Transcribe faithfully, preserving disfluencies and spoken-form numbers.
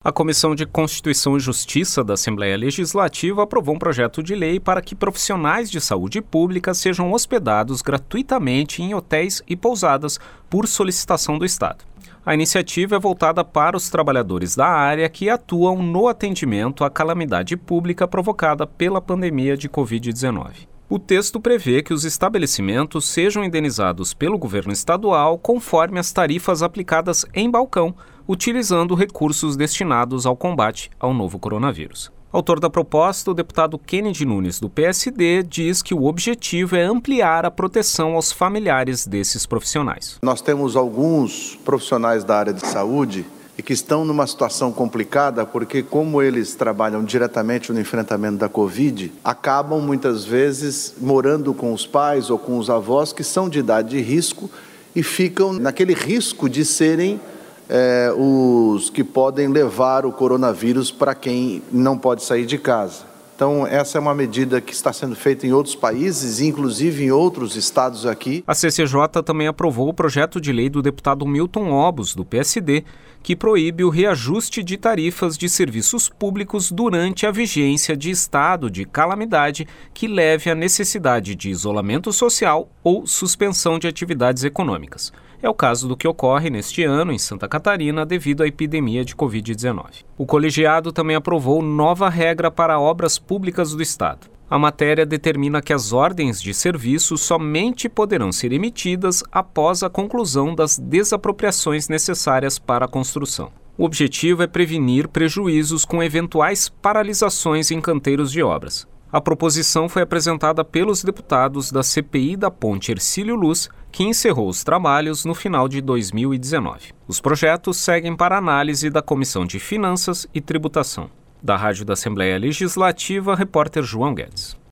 A Comissão de Constituição e Justiça da Assembleia Legislativa aprovou um projeto de lei para que profissionais de saúde pública sejam hospedados gratuitamente em hotéis e pousadas por solicitação do Estado. A iniciativa é voltada para os trabalhadores da área que atuam no atendimento à calamidade pública provocada pela pandemia de covid dezenove. O texto prevê que os estabelecimentos sejam indenizados pelo governo estadual conforme as tarifas aplicadas em balcão, utilizando recursos destinados ao combate ao novo coronavírus. Autor da proposta, o deputado Kennedy Nunes, do P S D, diz que o objetivo é ampliar a proteção aos familiares desses profissionais. Nós temos alguns profissionais da área de saúde e que estão numa situação complicada porque, como eles trabalham diretamente no enfrentamento da Covid, acabam muitas vezes morando com os pais ou com os avós que são de idade de risco e ficam naquele risco de serem É, os que podem levar o coronavírus para quem não pode sair de casa. Então, essa é uma medida que está sendo feita em outros países, inclusive em outros estados aqui. A C C J também aprovou o projeto de lei do deputado Milton Obos, do P S D, que proíbe o reajuste de tarifas de serviços públicos durante a vigência de estado de calamidade que leve à necessidade de isolamento social ou suspensão de atividades econômicas. É o caso do que ocorre neste ano em Santa Catarina devido à epidemia de covid dezenove. O colegiado também aprovou nova regra para obras públicas do Estado. A matéria determina que as ordens de serviço somente poderão ser emitidas após a conclusão das desapropriações necessárias para a construção. O objetivo é prevenir prejuízos com eventuais paralisações em canteiros de obras. A proposição foi apresentada pelos deputados da C P I da Ponte Hercílio Luz, que encerrou os trabalhos no final de dois mil e dezenove. Os projetos seguem para análise da Comissão de Finanças e Tributação. Da Rádio da Assembleia Legislativa, repórter João Guedes.